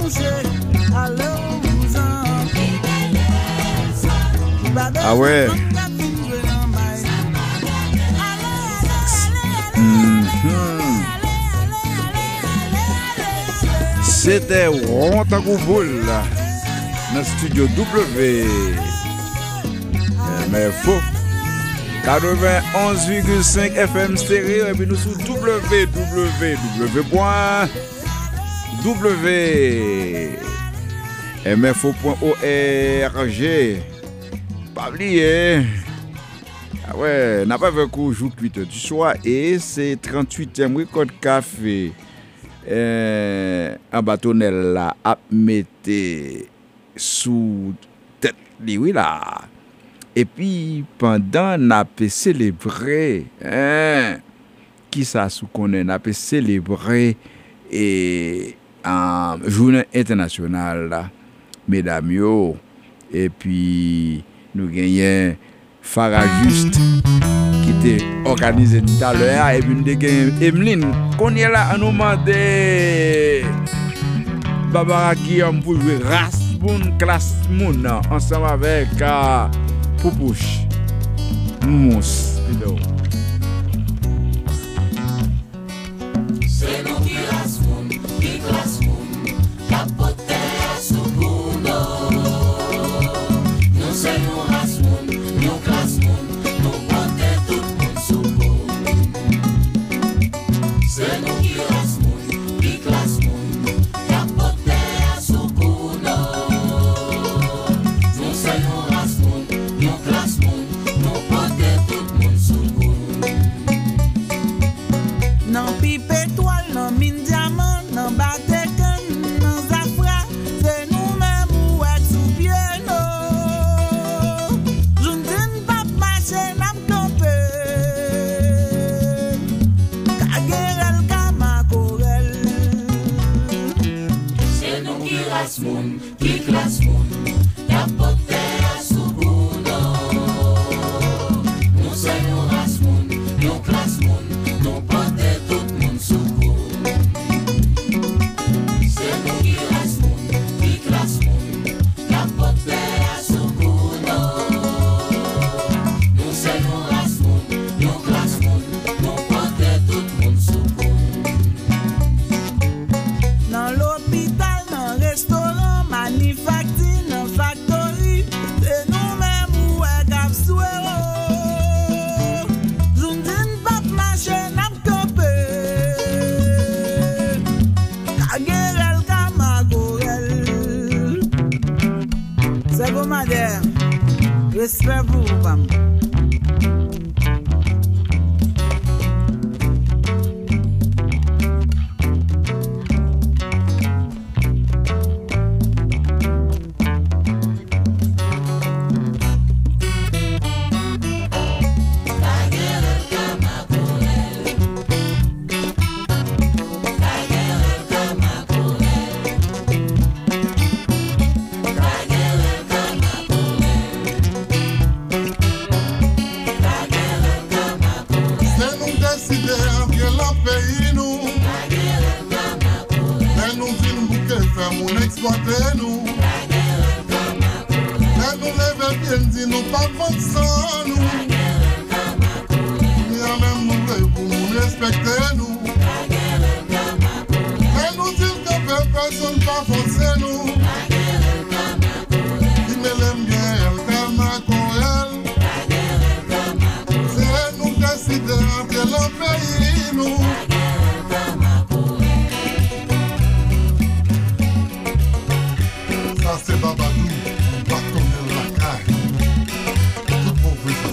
Ah ouais. C'était Ronta Gouboul dans le studio W. Mais faux. 91,5 FM stéréo et puis nous sur www.mfo.org. Pas oublier. Ah ouais, n'a pas vu qu'on joue 8h du soir et c'est 38e record café. Un bâtonnel là a metté sous tête lui là. Et puis pendant n'a pas célébré qui ça sous connaît n'a pas célébré et journée internationale là mesdames yo et puis nous gagnons Farajuste qui était organisé tout à l'heure et puis nous gagnons Emeline qu'on est là à nous demander Barbara Guillaume pour jouer Rasboun Classe Moun ensemble avec Poupouche Mousse vidéo. C'est nous qui Rasboun, qui Classe Moun, capote sous Bouno. Nous c'est nous Rasboun, nous Classe Moun, nous porte tout monde sous Bouno. C'est nous qui Rasboun, qui Classe Moun, capote sous Bouno. Nous c'est nous Rasboun, nous Classe Moun, nous porte tout monde sous Bouno. Non pipe étoile, non mine diamant, non batecan, non zafra, c'est nous-mêmes ou est sous pied non. J'une pas marcher, n'a campé. Kagerel kamakorel. C'est nous qui Rasmoun, qui classe moun, capote sous Bouno. Nous c'est nous Rasmoun, nous classe moun, nous porte tout monde sous Bouno. C'est nous qui Rasmoun, qui classe moun, capote sous Bouno. Nous c'est nous Rasmoun, nous classe moun, nous porte tout monde sous Bouno. Dans l'hôpital, dans le restaurant, manufacture, dans factory, c'est nous-mêmes ou est cap souero. J'une pas marcher, n'a campé. Kagerel kamakorel. C'est bon, madame. Respect pour vous, femme. C'est nous décider que le pays nous. Mais nous vîmes bouquet faire mon exploiter nous. Mais nous lever bien dit nous pas vendre sans nous. Ni même nous pour nous respecter nous. Mais nous disons que personne pas forcer nous. Il me l'aime bien elle kamakorel. C'est nous décider que le pays nous. Ça c'est Babadou, bâtonner la caille. Tout bon vous ça.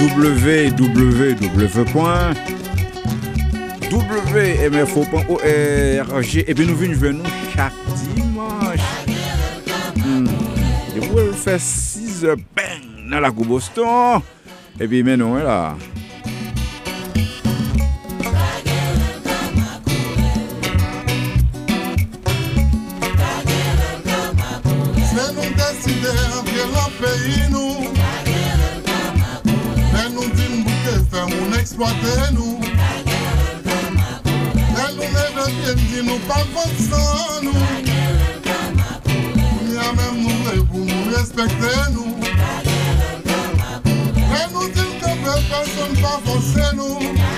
www.wmfo.org et puis nous venons chaque dimanche. Et vous faire 6 heures bang dans la Coupe Boston. Et puis maintenant là. C'est nous décider entre le pays nous. Mais nous disons que faire mon exploiter nous. Mais nous lève bien dit nous pas sans nous. Nous y a même nous pour nous respecter nous. Mais nous disons que personne pas forcer nous.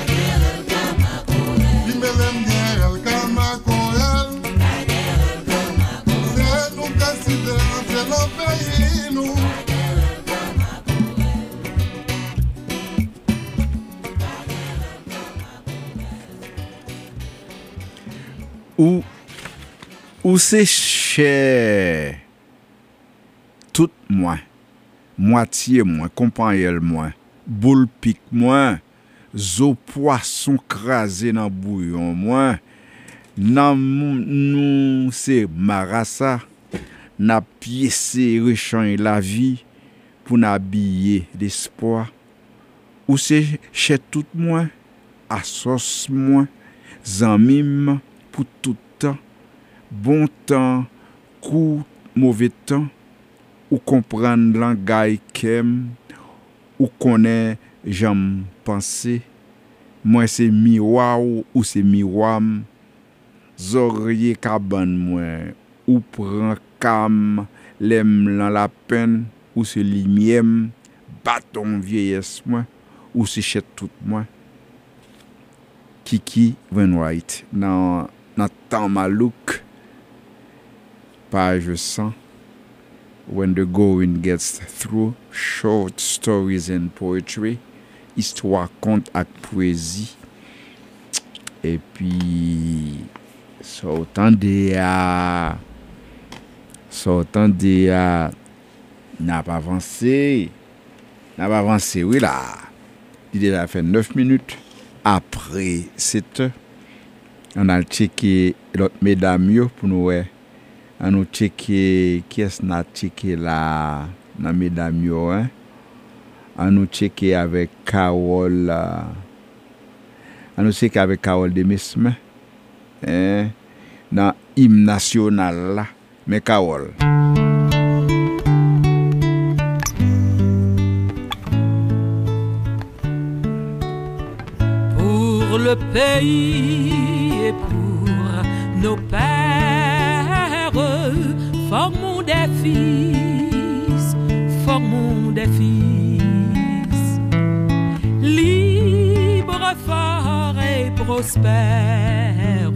Qui me l'aime bien elle kama koel. C'est nous décider entre le pays nous. Ou c'est cher tout moins, moitié moins, compagnon moins, boule pique moins, zo poisson crasé dans bouillon moins, nan nous c'est marassa, n'a piécé rechange la vie pour n'habiller l'espoir. Ou c'est cher tout moins, à sauce moins, zanmim pour tout temps, bon temps, coup mauvais temps, ou comprendre langage kem, ou connaît j'aime penser, moi c'est miroir ou c'est miroam, zorye kaban moi, ou prend cam, l'aime dans la peine, ou c'est limiem, bâton vieillesse moi, ou c'est chet tout moi. Kiki Wainwright dans Temps Malouk, page 100. When the going gets through, short stories and poetry, histoire, conte ak poésie. Et puis, sortant de n'a pas avancé, oui là. Il a fait 9 minutes. Après 7 heures, on a checké l'autre mesdames yo pour nous. On nous checké qui est-ce qu'on a checké là dans mesdames yo, hein? On nous checké avec Carole. On nous checké avec Carole de Mesme. Hein? Dans hymne national là, mais Carole. Pour le pays et pour nos pères, formons des fils, libres, forts et prospères.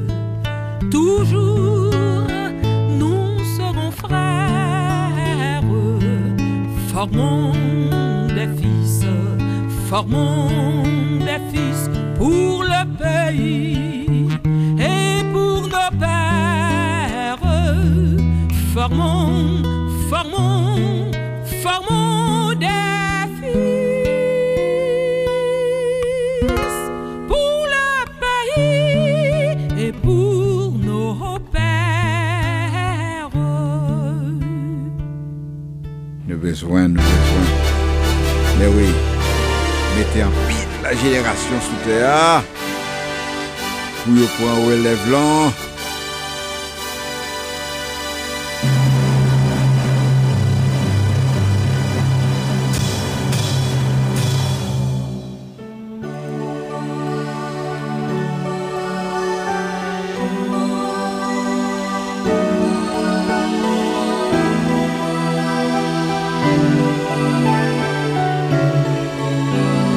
Toujours nous serons frères. Formons des fils pour le pays et pour nos pères. Formons des fils pour le pays et pour nos pères. Nous besoin. Mais oui, mettez en pile la génération sous terre pour le point relève l'an.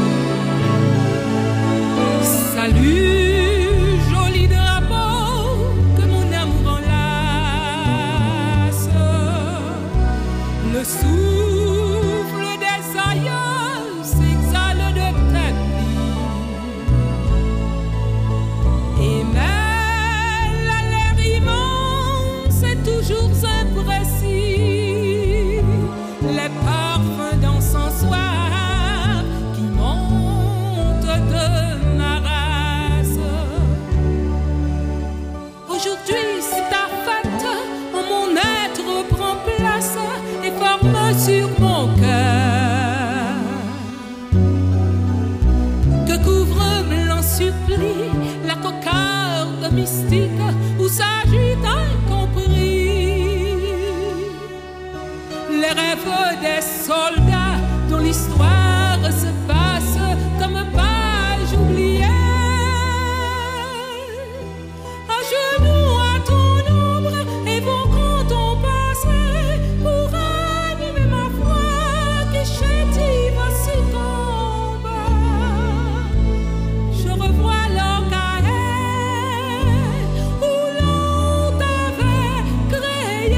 Salut, joli drapeau, rêves des soldats dont l'histoire se passe comme page oubliée. À genoux à ton ombre, évoquant ton passé pour animer ma foi qui chétive si tombe. Je revois l'Orcahet où l'on t'avait créé.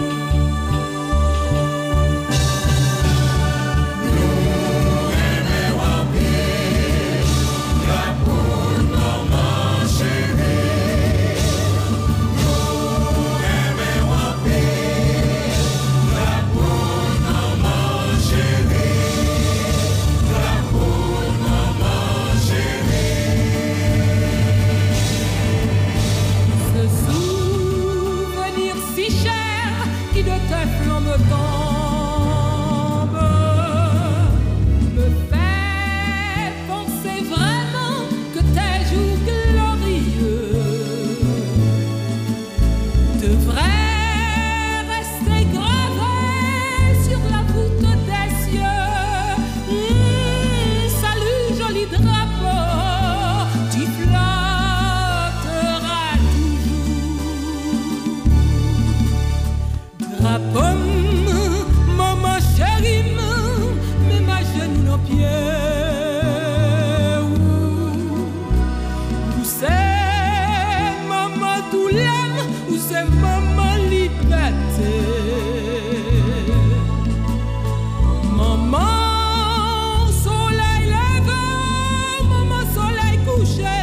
Ce souvenir si cher qui de tes flammes tombe me fait penser vraiment que tes jours glorieux devraient rester gravés sur la voûte des cieux. Salut joli drapeau, tu flotteras toujours. Drapeau, maman chérie, mais ma genou nos pieds. Où c'est maman douleur, où c'est maman liberté. Maman soleil levé, maman soleil couché.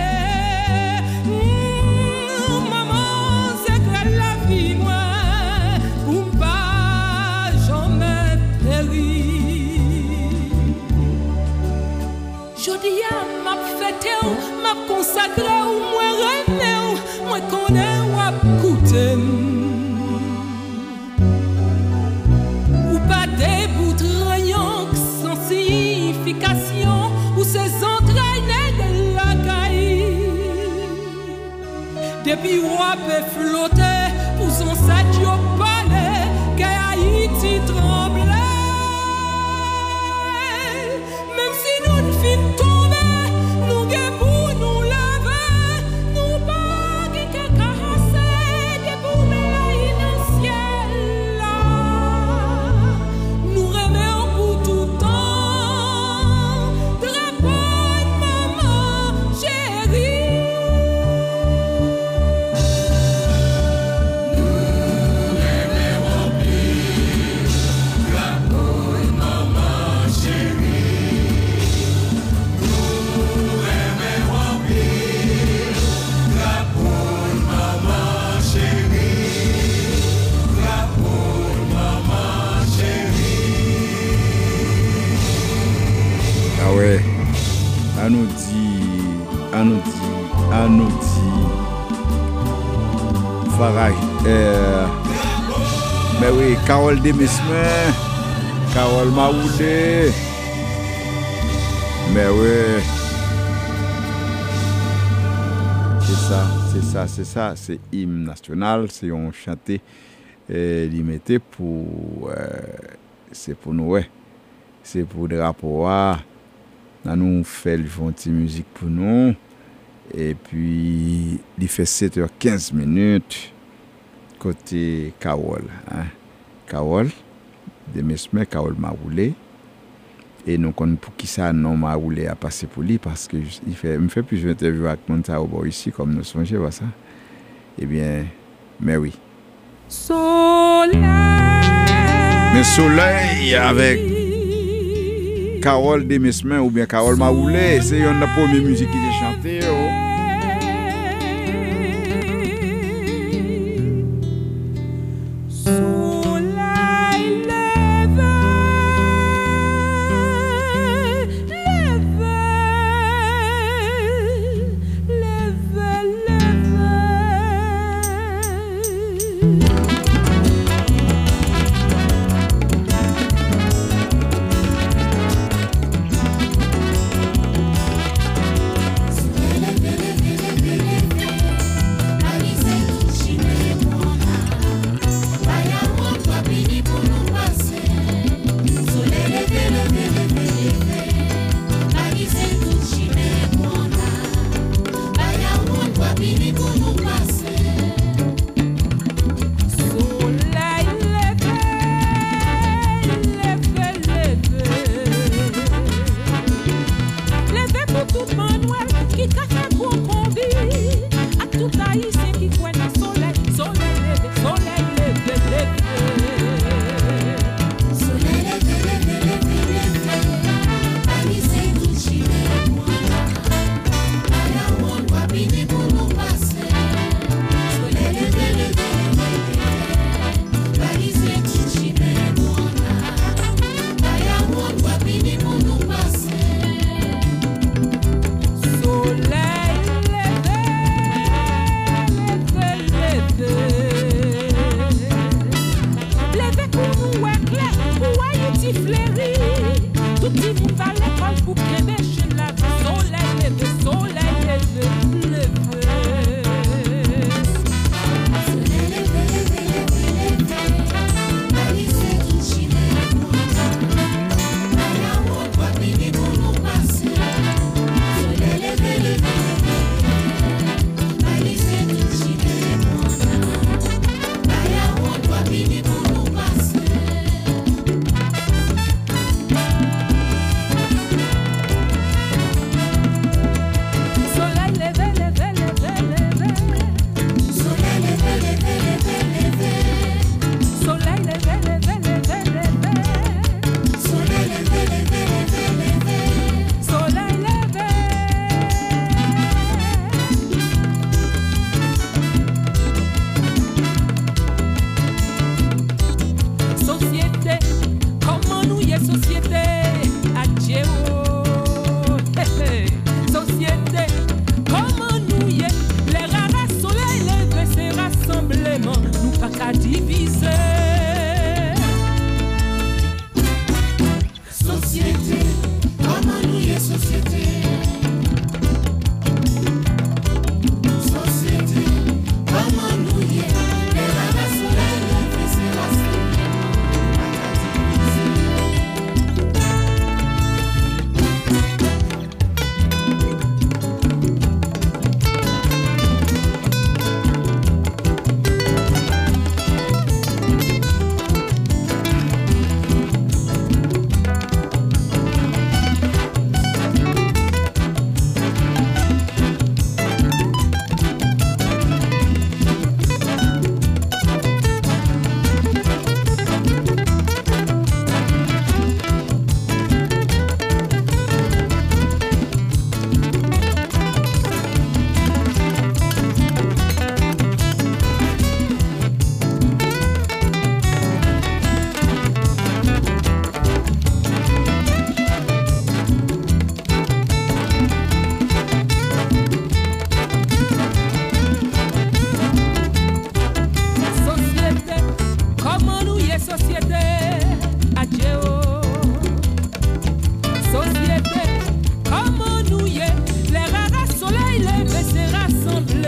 Maman c'est que la vie moi pour pas jamais périr. Jodi a m'a fêté ou m'a consacré ou moi rené ou moi connais ou a coûté. Ou pas des bouts de rayon sans signification ou ces entraînées de la caille. Depuis ou a peut flotter pour son sac au palais qu'Haïti tremblait. Même si nous ne films tomber, nous guébou nous lever, nous pas que carasser des boules dans ciel là. Nous remettons pour tout temps, drapeau de maman chérie. Ah ouais, à nous dit, Farage. Mais oui, Carole Demesmin, Carole Maoulé. Mais oui. C'est ça, c'est hymne national, c'est on chanté, limité pour, c'est pour nous, ouais. C'est pour des rapports, nous fait le petit musique pour nous, et puis il fait 7h15 minutes, côté Carole, hein. Carole, Demesmin, Carole Maoulé. Et nous connaissons pour qui ça non m'a roulé à passer pour lui parce que me fait plusieurs interviews avec Montao ici comme nous songeons voir ça. Eh bien, mais oui. Soleil. Mais soleil avec Carole Demesmin ou bien Carole Maoulé, c'est une la première musique qui est chantée. Oh. Soleil levé,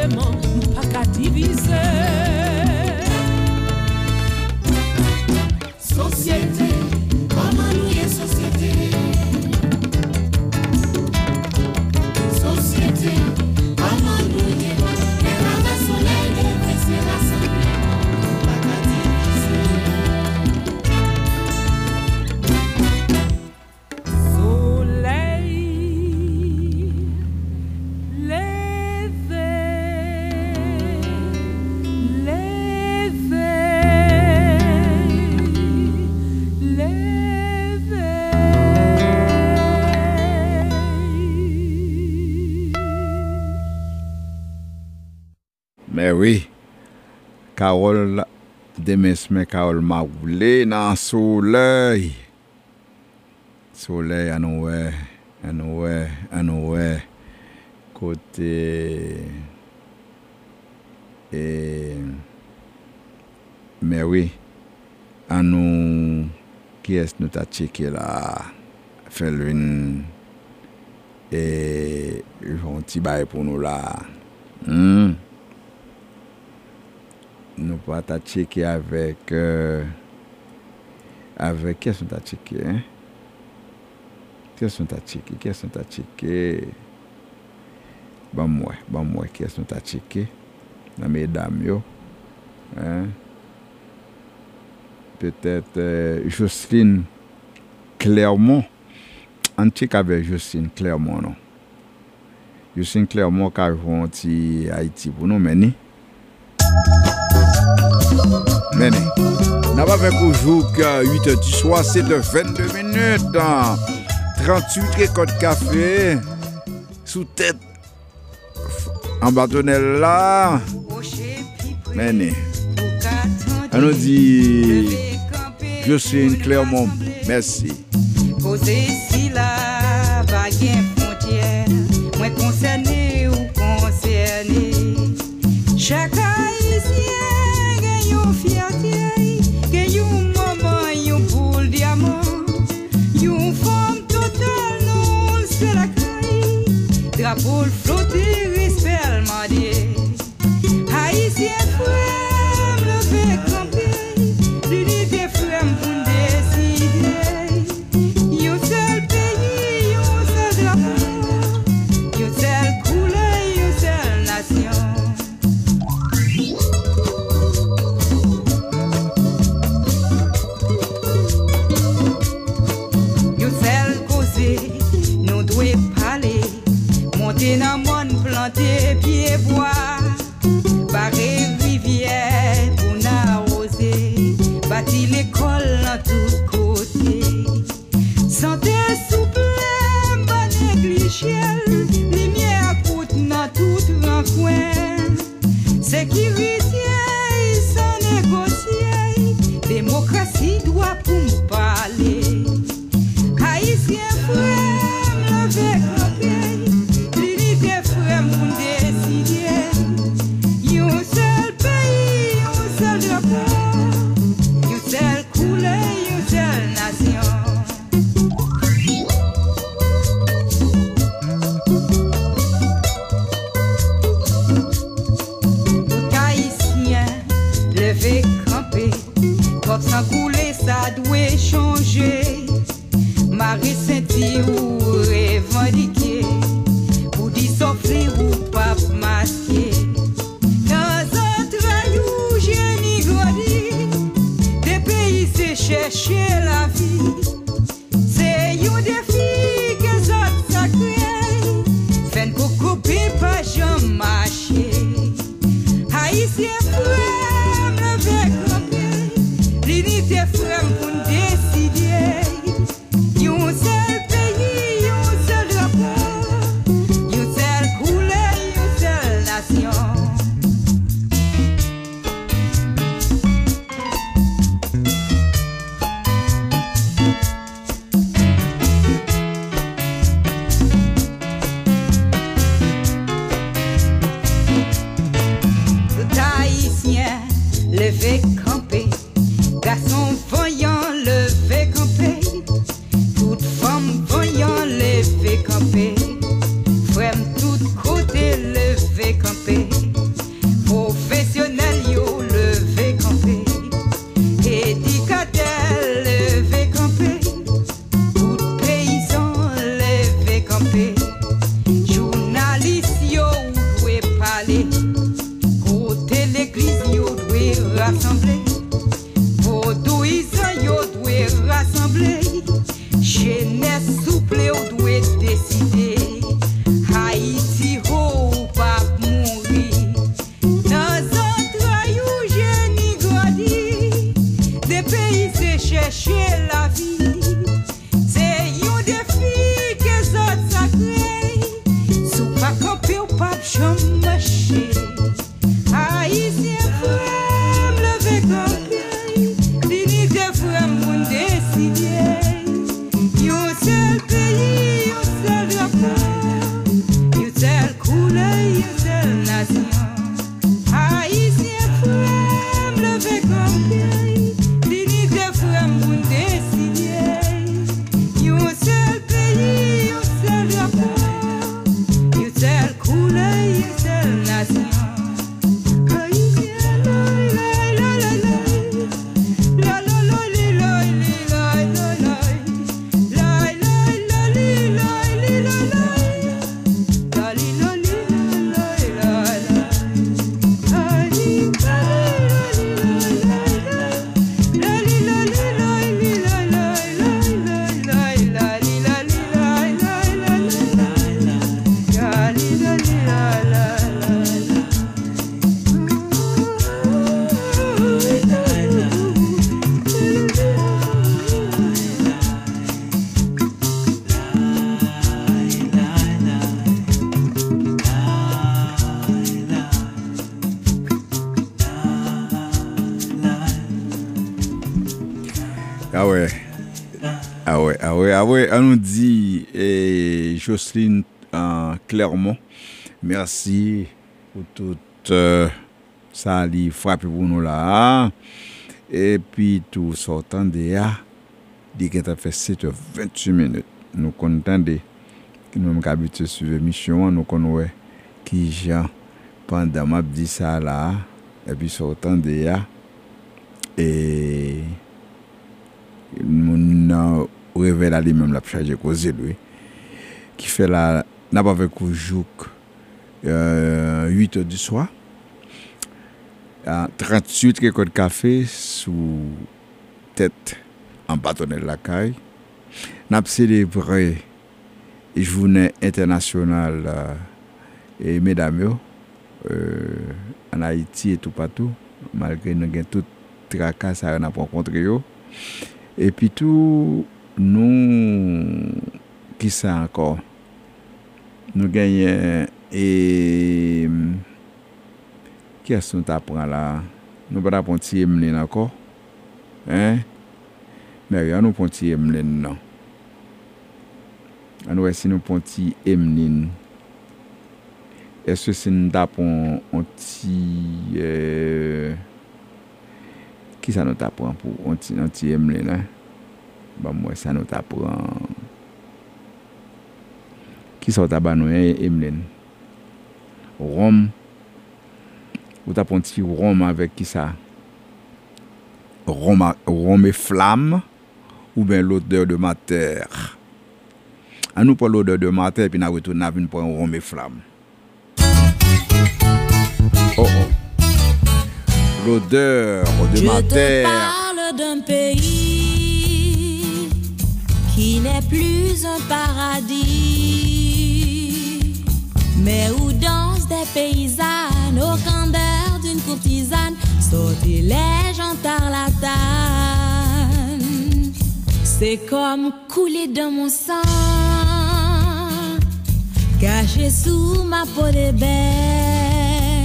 vraiment pas qu'à diviser. Société, comment nous y est société? Société, comment nous y est? Les ravages soleil, les blessés rassemblement, pas qu'à Soleil, levé, Mais oui, Carole, demain semaine, Carole m'a roulé dans le soleil. Soleil, à nous, côté. Mais oui, à nous, qui est-ce que nous t'a checké là? Fait une. Et un petit bail pour nous là. Nous pas t'a checké avec. Avec qu'est-ce qu'on t'a checké, hein? Qu'est-ce qu'on t'a checké? Bon, moi, qu'est-ce qu'on t'a checké? La mesdames, yo. Hein? Peut-être Jocelyne Clermont. On check avec Jocelyne Clermont, non? Jocelyne Clermont qui arrive à Haïti pour nous mener. N'a pas fait qu'au jour que 8h du soir, c'est de 22 minutes. 38 récoltes café. Sous tête. En bâtonnel là. Mené. On nous dit Jocelyne Clermont. Merci. Causer si la baguette frontière, moins concerné ou concerné. Chaque haïtien gagne une fierté, gagne un moment, une boule diamant, une forme totale, non, c'est la caille. Drapeau flotté, respect allemandé. Haïtien frère, levé campé, l'unité frère pour décider. Un seul pays, un seul drapeau, une seule couleur, une seule nation. Une seule causée, nous devons parler, monter dans le monde, planter pieds bois, barrer rivière pour nous arroser, bâtir l'école dans tous côtés. Santé souple, pas négligé, lumière coûte dans tout recoin. Sécurité sans négocier, démocratie doit pour me parler. Haïtien frère, levé campé, l'unité frère pour décider. Un seul pays, un seul drapeau, une seule couleur, une seule nation. Levé campé, comme sans couler, ça doit changer. Marie senti ou revendiquer, pour dissoffrir ou pas masquer. Dans un traillou, j'ai ni grandi, des pays c'est chercher la vie. C'est un défi que ça sacré, fait un coco pas jamais marcher. Haïtien frère, levé campé, l'unité frère pour décider. Un seul pays, un seul drapeau, une seule couleur, une seule nation. Tout haïtien, levé campé, garçon voyant, levé campé, toute femme voyant, levé campé, frère tout côté, levé campé. Ah ouais. On nous dit, Jocelyne Clermont, merci pour tout ça qui frappe pour nous là. Et puis tout sortant de là, dit que ça fait 7h28 minutes. Nous contents de nous sommes habitués sur l'émission, nous connaissons qui Jean pendant m'a dit ça là, et puis sortant de là, et mon réveil là lui-même la chargé causer lui qui fait la n'a pas avec jouk 8h du soir 38 récoltes de café sous tête en bâtonnet de la caille n'a célébré journée internationale et mesdames en Haïti et tout partout malgré nous gain tout tracas ça n'a pas rencontré yo. Et puis tout, nous, qui ça encore? Nous gagnons et qui est-ce qu'on t'apprend là? Nous pas apprendre Emeline encore? Hein? Mais regarde, nous prendre Emeline non. Alors si nous prendre Emeline, est-ce que c'est nous t'apprend un petit qui ça nous t'apprend pour anti Emeline hein? Bah moi ça nous t'apprend qui ça t'apprend nous Emeline Rome ou t'apprend petit Rome avec qui ça Rome et flamme ou bien l'odeur de ma terre à nous pour l'odeur de ma terre puis nous retourner à pour Rome et flamme l'odeur de ma terre. Je te parle d'un pays qui n'est plus un paradis, mais où dansent des paysannes au candeur d'une courtisane, sortilège en tarlatane. C'est comme couler dans mon sang, caché sous ma peau d'ébène.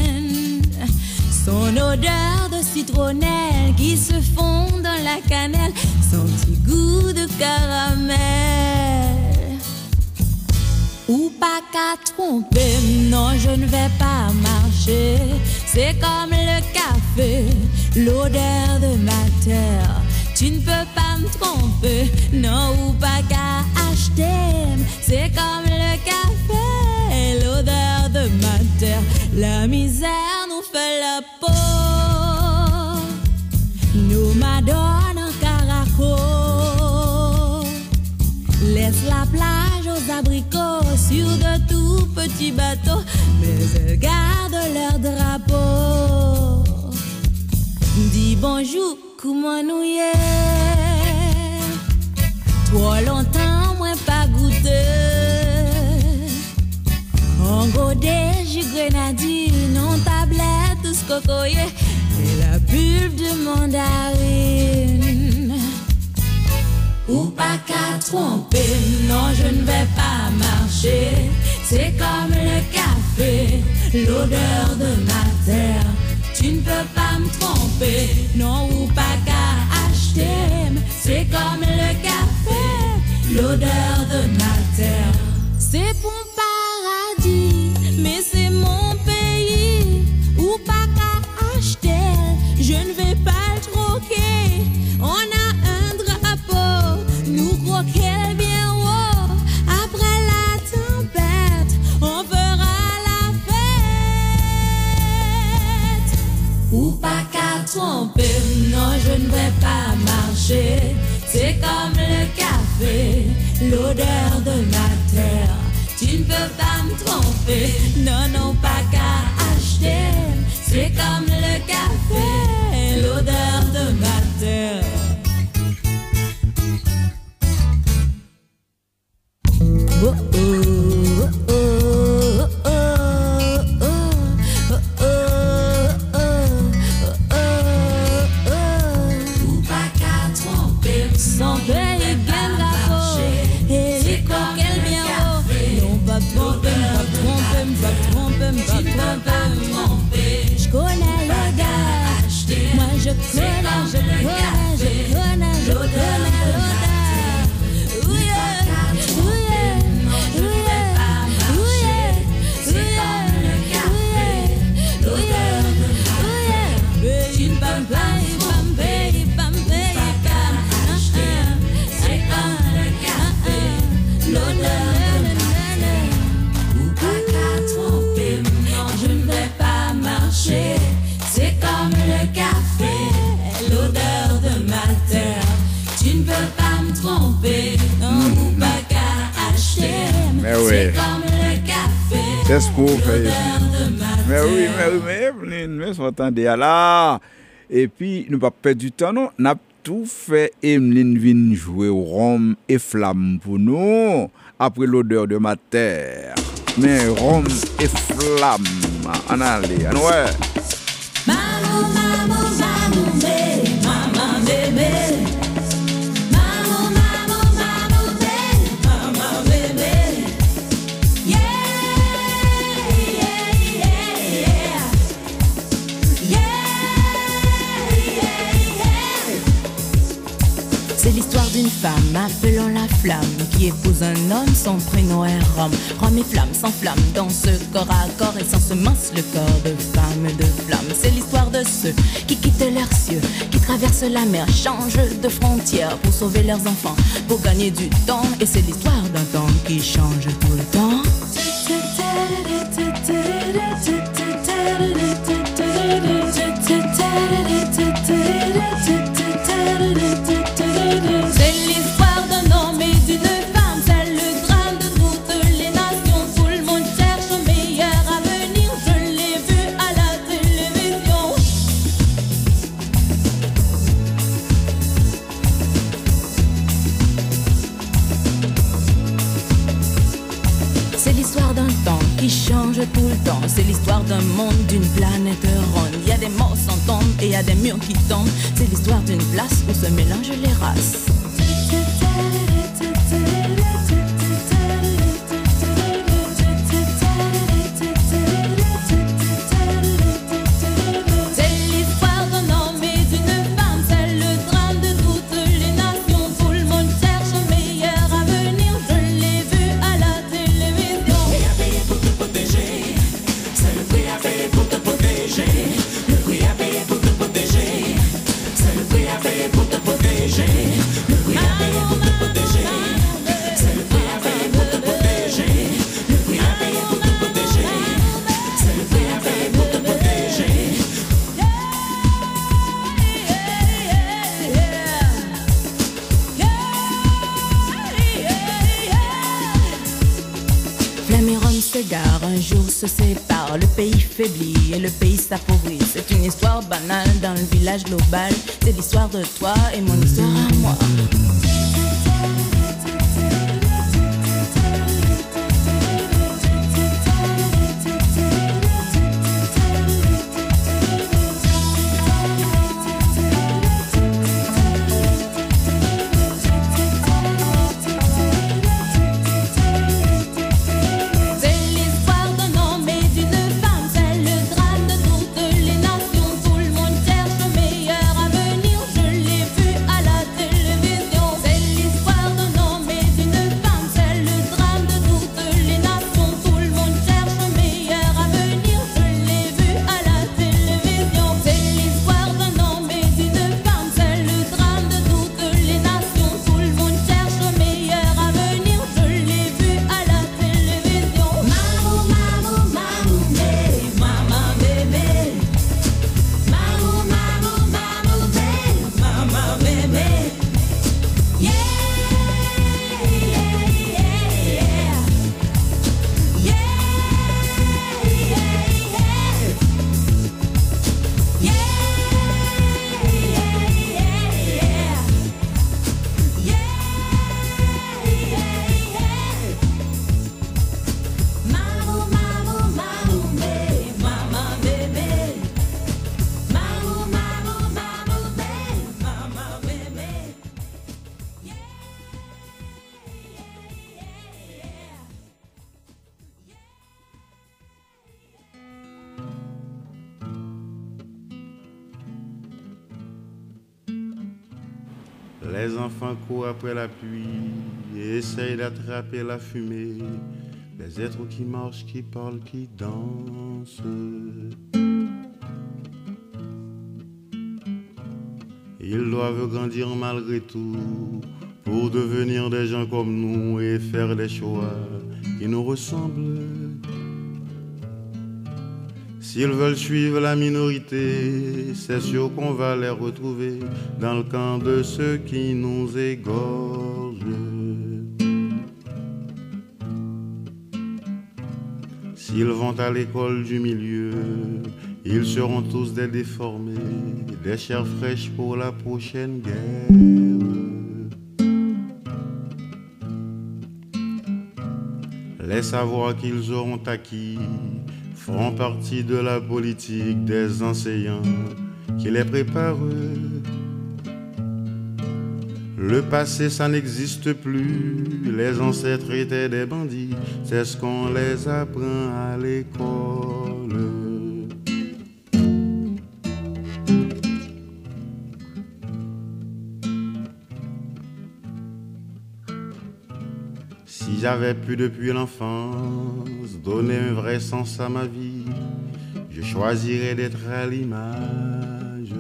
Son odeur de citronnelle qui se fond dans la cannelle, son petit goût de caramel. Ou pas qu'à tromper, non je ne vais pas marcher. C'est comme le café, l'odeur de ma terre. Tu ne peux pas me tromper, non ou pas qu'à acheter. C'est comme le café, l'odeur de ma terre. La misère nous fait la peau, nous madonne en caraco. Laisse la plage aux abricots sur de tout petits bateaux, mais elles gardent leur drapeau. Dis bonjour, comment nous y est? Trop longtemps, moi pas goûté. En godet, jus grenadine, en tablette, tout ce cocoyer, et la pulpe de mandarine. Ou pas qu'à tromper, non je ne vais pas marcher. C'est comme le café, l'odeur de ma terre. Tu ne peux pas me tromper, non ou pas qu'à acheter. C'est comme le café, l'odeur de ma terre. C'est pour paradis, mais c'est mon pays. Ou pas qu'à acheter, je ne vais pas le troquer. On a un drapeau, nous croquer bien haut. Après la tempête, on fera la fête. Ou pas qu'à tromper, non je ne vais pas marcher. C'est comme le café, l'odeur de ma terre. Tu ne peux pas me tromper, non, non, pas qu'à acheter. C'est comme le café, l'odeur de ma terre. Oh, oh, oh, oh, oh, oh, oh, oh, oh, ou pas qu'à tromper, sans payer bien la peau. Et les coquelles bien haut. Non, pas tromper, pas tromper, pas tromper, pas tromper. Je connais l'odeur, moi je connais tromper, on pas qu'à acheter. Mais oui. C'est comme le café. C'est ce qu'on fait. l'odeur de ma Mais oui, terre. mais Evelyne, mais s'entendez là. Et puis, nous pas perdre du temps, non. N'a tout fait Emeline vient jouer rhum et flamme pour nous. Après l'odeur de ma terre. Mais rhum et flamme. En allez, en ouais. Maman, maman, maman, bébé, maman, bébé. Maman, maman, maman, bébé, maman, bébé. Yeah, yeah, yeah, yeah. Yeah, yeah, yeah. C'est l'histoire d'une femme appelant la flamme qui épouse un homme, son prénom est Rome. Rome et flamme s'enflamme dans ce corps à corps et s'ensemence le corps de femme et de flamme. C'est l'histoire de ceux qui quittent leurs cieux, qui traversent la mer, changent de frontières pour sauver leurs enfants, pour gagner du temps. Et c'est l'histoire d'un temps qui change tout le temps. C'est l'histoire d'un homme et d'une femme, c'est le drame de toutes les nations. Tout le monde cherche un meilleur avenir, je l'ai vu à la télévision. C'est l'histoire d'un temps qui change tout le temps. C'est l'histoire d'un monde, d'une planète ronde. Il y a des morts sans tombe et il y a des murs qui tombent. C'est l'histoire d'une place où se mélangent les races. C'est l'histoire d'un homme et d'une femme, c'est le drame de toutes les nations. Tout le monde cherche un meilleur avenir, je l'ai vu à la télévision. Le prix à payer pour te protéger, c'est le prix à payer pour te protéger. Le prix à payer pour te protéger, c'est le prix à payer pour te protéger. Le prix à payer pour te protéger, c'est le prix à payer pour te protéger. Le prix à payer pour te protéger, c'est le prix à payer pour te protéger. Flamme et Rome s'égarent, un jour se séparent. Le pays faiblit et le pays s'appauvrit. C'est une histoire banale dans le village global. C'est l'histoire de toi et mon histoire à moi. C'est l'histoire d'un homme et d'une femme, c'est le drame de toutes les nations. Tout le monde cherche un meilleur avenir, je l'ai vu à la télévision. C'est l'histoire d'un homme et d'une femme, c'est le drame de toutes les nations. Tout le monde cherche un meilleur avenir, je l'ai vu à la télévision. C'est l'histoire d'un homme et d'une femme, c'est le drame de toutes les nations. Tout le monde cherche un meilleur avenir, je l'ai vu à la télévision. Maman, maman, maman, bébé, maman, bébé. Maman, maman, maman, bébé, maman, bébé. Yeah, yeah, yeah, yeah. Yeah, yeah, yeah. Yeah, yeah, yeah, yeah. Maman, maman, maman, bébé, maman, bébé. Maman, maman, maman, bébé, maman, bébé. Les enfants courent après la pluie et essayent d'attraper la fumée. Des êtres qui marchent, qui parlent, qui dansent. Ils doivent grandir malgré tout pour devenir des gens comme nous et faire des choix qui nous ressemblent. S'ils veulent suivre la minorité, c'est sûr qu'on va les retrouver dans le camp de ceux qui nous égorgent. S'ils vont à l'école du milieu, ils seront tous des déformés, des chairs fraîches pour la prochaine guerre. Les savoirs qu'ils auront acquis feront partie de la politique des enseignants qui les préparent. Le passé, ça n'existe plus. Les ancêtres étaient des bandits. C'est ce qu'on les apprend à l'école. Si j'avais pu depuis l'enfance donner un vrai sens à ma vie, je choisirais d'être à l'image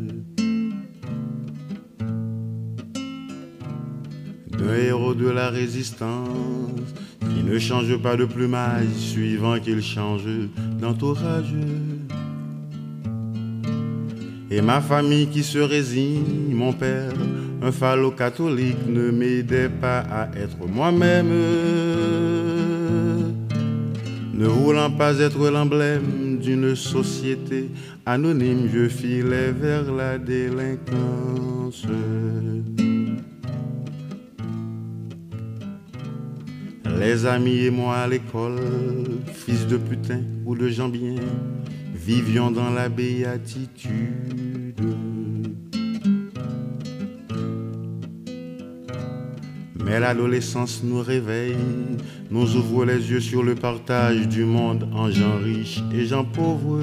d'un héros de la résistance qui ne change pas de plumage suivant qu'il change d'entourage. Et ma famille qui se résigne, mon père, un phallo-catholique, ne m'aidait pas à être moi-même, ne voulant pas être l'emblème d'une société anonyme, je filais vers la délinquance. Les amis et moi à l'école, fils de putain ou de gens bien, vivions dans la béatitude. Mais l'adolescence nous réveille, nous ouvre les yeux sur le partage du monde en gens riches et gens pauvres.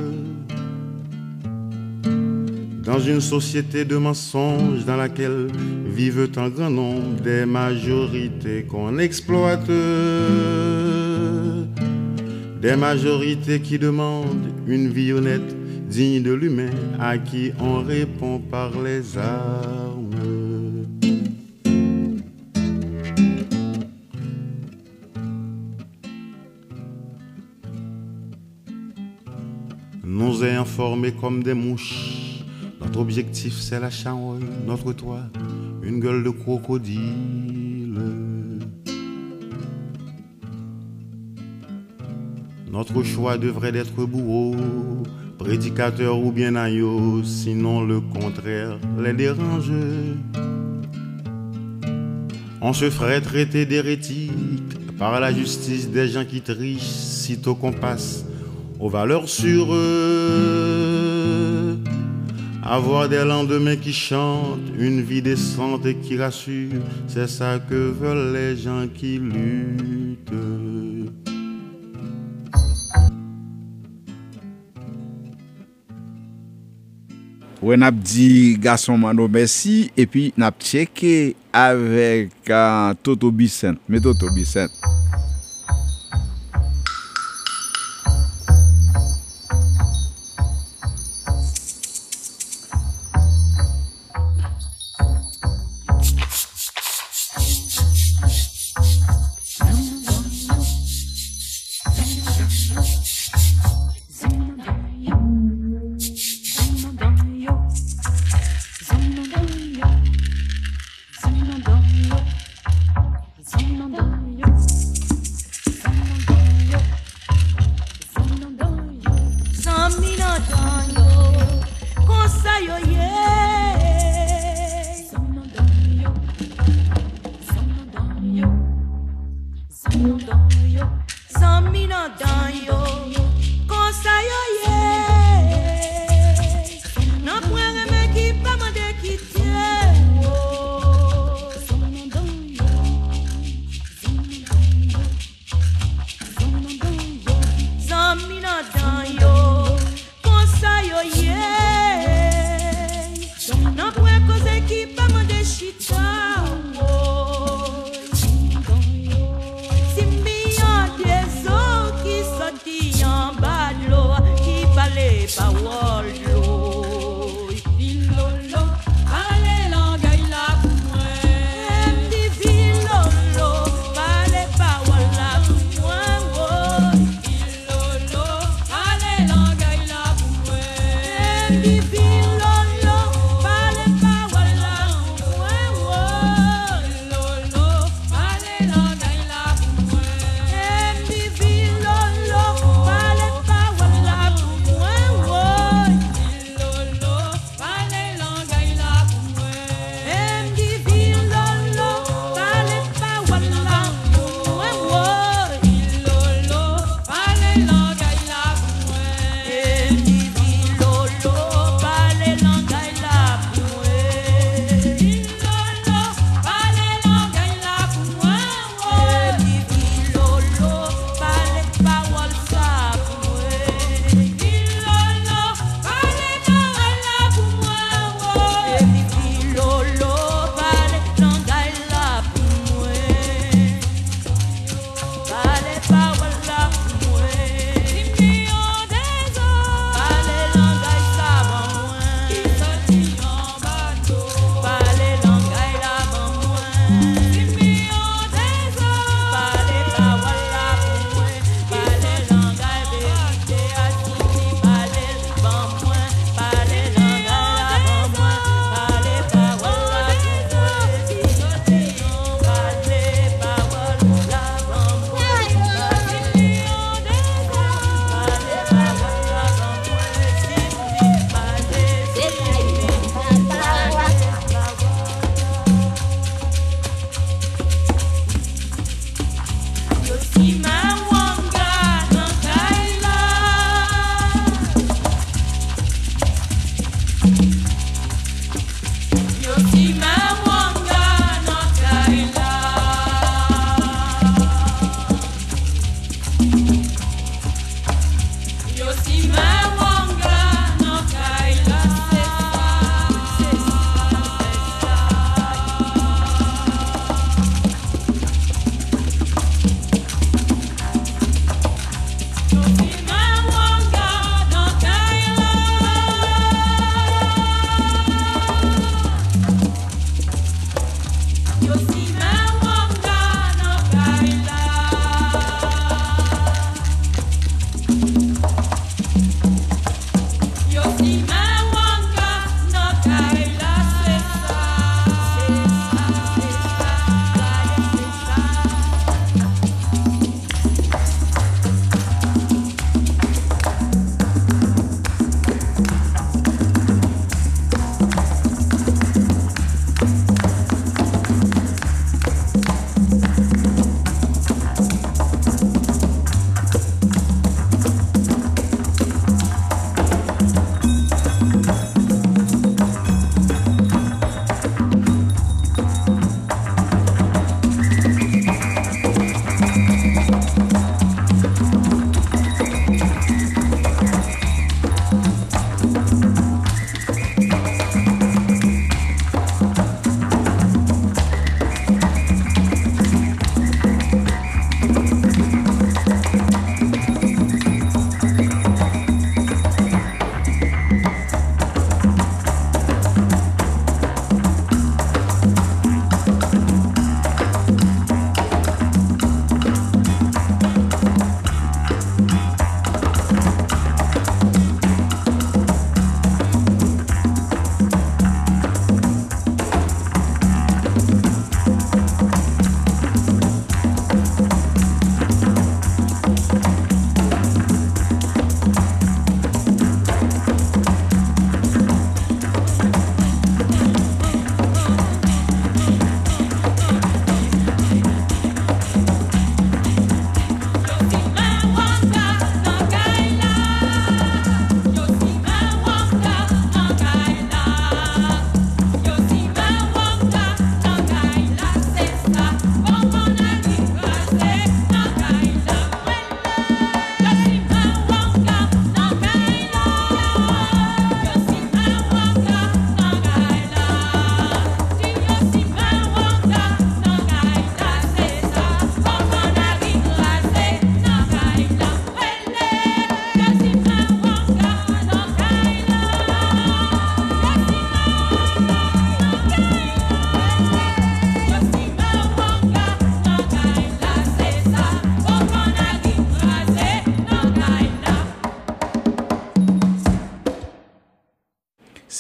Dans une société de mensonges dans laquelle vivent en grand nombre des majorités qu'on exploite, des majorités qui demandent une vie honnête, digne de l'humain, à qui on répond par les armes. Nous ayant formés comme des mouches, notre objectif c'est la charogne, notre toit, une gueule de crocodile. Notre choix devrait être bourreau, prédicateur ou bien aïeux, sinon le contraire les dérange. On se ferait traiter d'hérétique par la justice des gens qui trichent, sitôt qu'on passe aux valeurs sûres. Avoir des lendemains qui chantent, une vie décente et qui rassure, c'est ça que veulent les gens qui luttent. Ouais, n'a dit garçon Mano merci et puis n'a checké avec Toto Bicent. Mais Toto Bicent.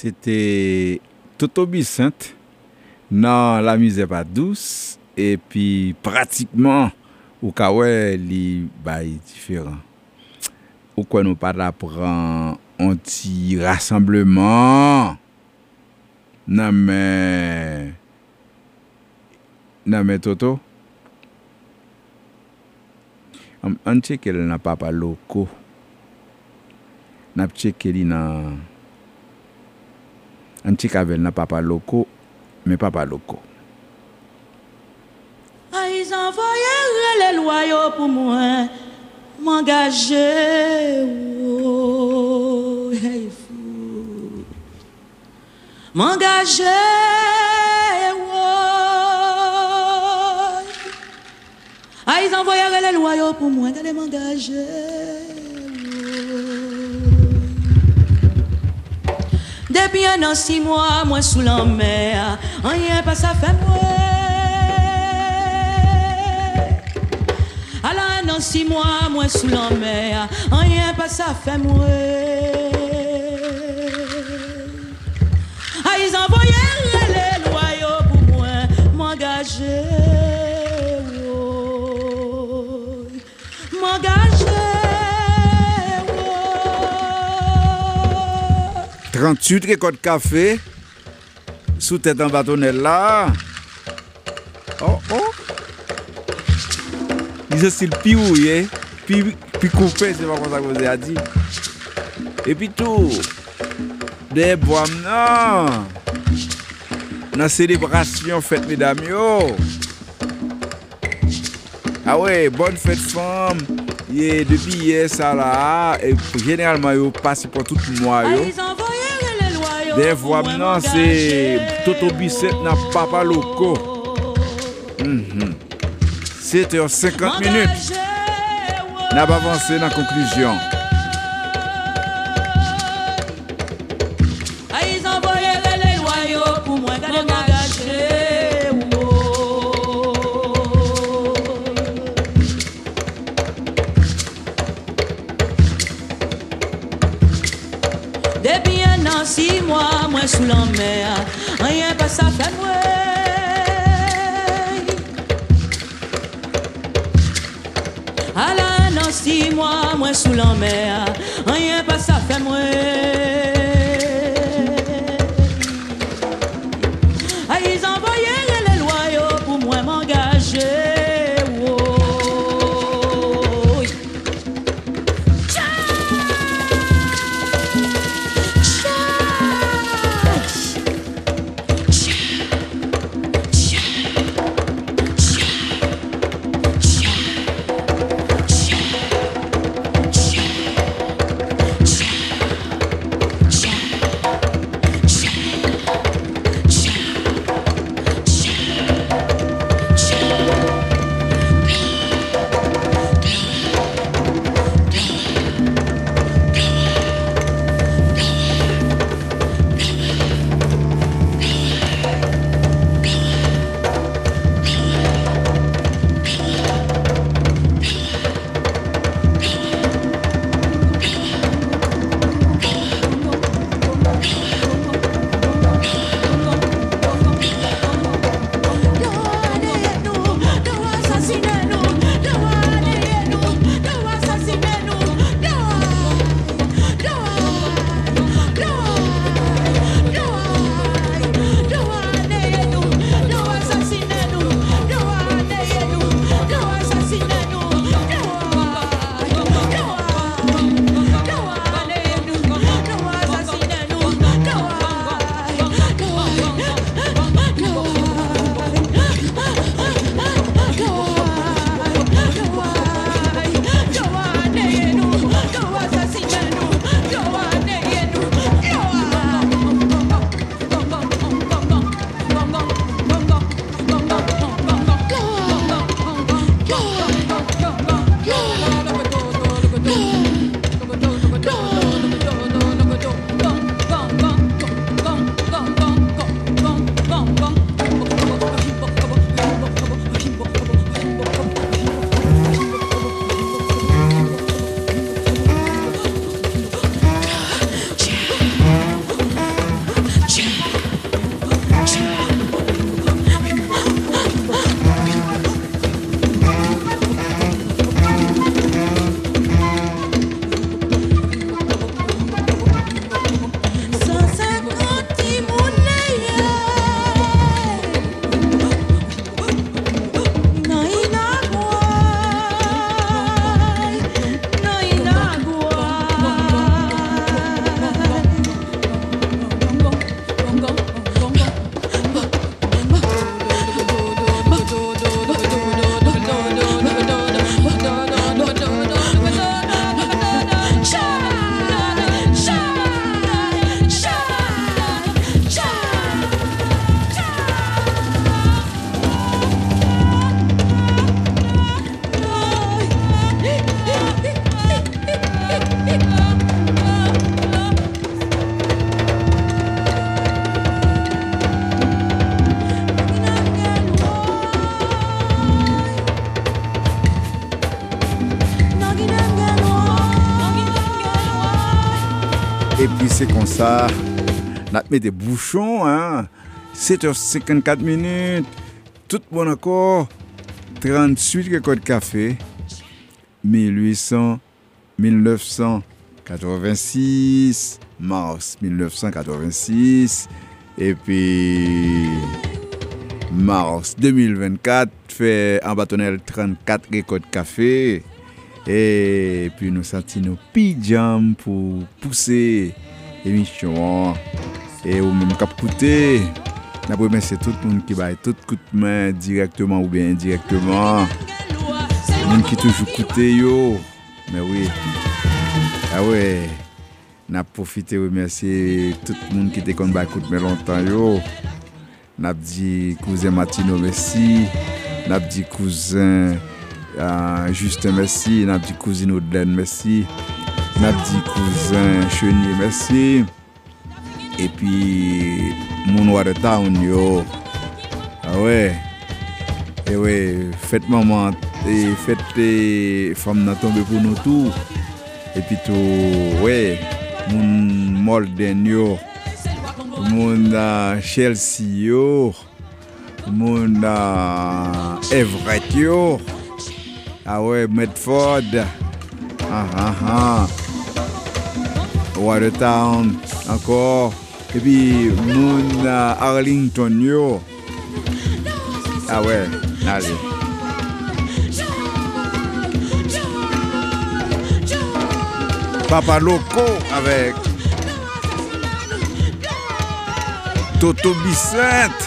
c'était Toto Bicente dans La misère pas douce et puis pratiquement au cas où li bail différent. Ou quoi nous pas là prend un petit rassemblement non mais Toto on check elle n'a pas loco n'a check elle dans on check avec n'a pas loco mais papa loco. Ils envoyèrent les loyaux pour moi m'engager. Oh, hey, fou. M'engager. Oh. Ils envoyèrent les loyaux pour moi d'aller m'engager. Oh. Depuis un an, 6 mois, moi sous la mer, rien pas ça fait moi. Dans 6 mois, moi sous la mer, rien pas ça fait moi. Ils envoyèrent les loyaux pour moi m'engager. Oh, m'engager. Oh. 38 récoltes café sous tête en bâtonnelle là. Oh. Ils style piouillé, puis coupé, c'est pas comme ça que vous avez dit. Et puis tout, des bois non. Dans la célébration fête mesdames yo. Ah ouais, bonne fête femme. Depuis hier ça là, et généralement yo passe pour tout le mois yo. Des voix non, c'est Toto Bicette n'a papa loco. 7h50 minutes. N'a pas avancé dans la conclusion. Ils envoyèrent les loyaux pour moi m'engager. Depuis un an, 6 mois, moi sous la mer, rien pas ça fait moi. À la non 6 mois, moi sous la mer, rien pas ça fait moi. Ils envoyèrent les loyaux pour moi m'engager. Oh. puis c'est comme ça. On a mis des bouchons, hein. 7h54 minutes. Tout le monde encore. 38 records de café. 1986. Mars 1986. Et puis mars 2024 fait en bâtonnel 34 records de café. Et puis nous sortis nos pyjamas pour pousser l'émission. Et au même cap côté, nous remercions tout le monde qui va tout coup de main directement ou bien indirectement. Les gens qui toujours écouté yo. Mais oui. Ah ouais. N'a profité remercier tout le monde qui était comme bah écoute mais longtemps yo. N'a dit cousin Martino merci. N'a dit cousin Justin merci. N'a dit cousine Audelaine merci. N'a dit cousin Chenier merci. Et puis mon Watertown yo. Ah ouais. Et ouais, fête maman et fête les femmes n'a tombé pour nous tout. Et puis tout ouais, mon Molden yo. Mon Chelsea yo. Mon Everett yo. Ah ouais, Medford. Watertown encore. Et puis mon Arlington yo. Ah ouais, allez. Papa Loco avec Toto Bicente.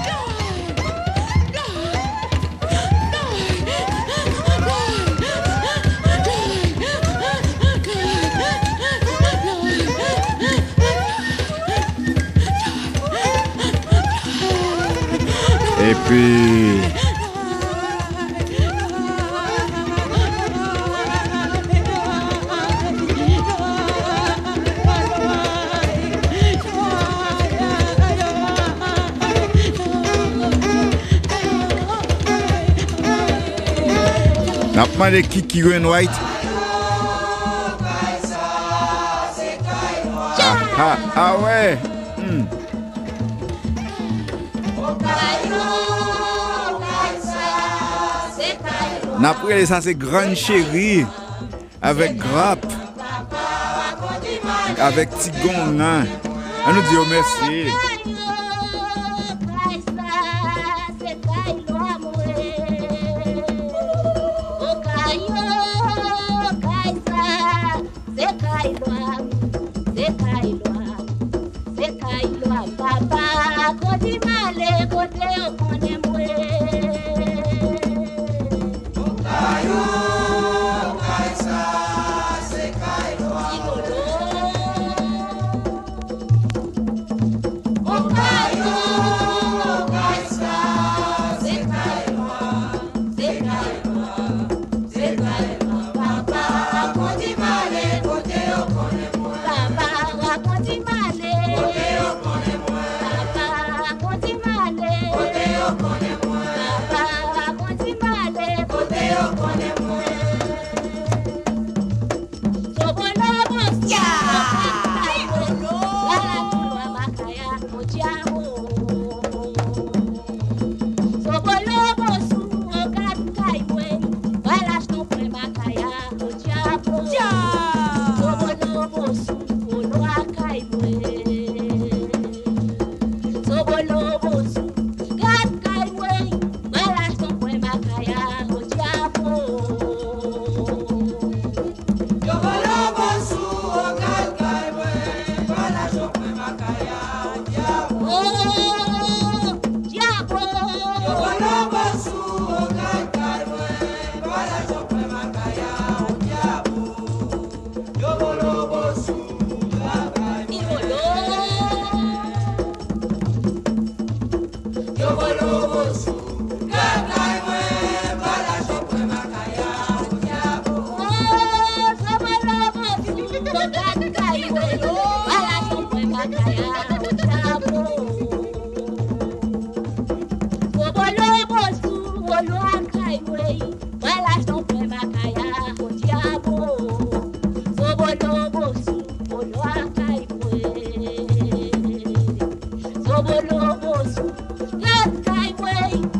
Et puis n'a pas de Kiki White. Ah ouais. Après ça c'est Grande Chérie avec Grappe avec Tigon hein. On nous dit merci. la highway.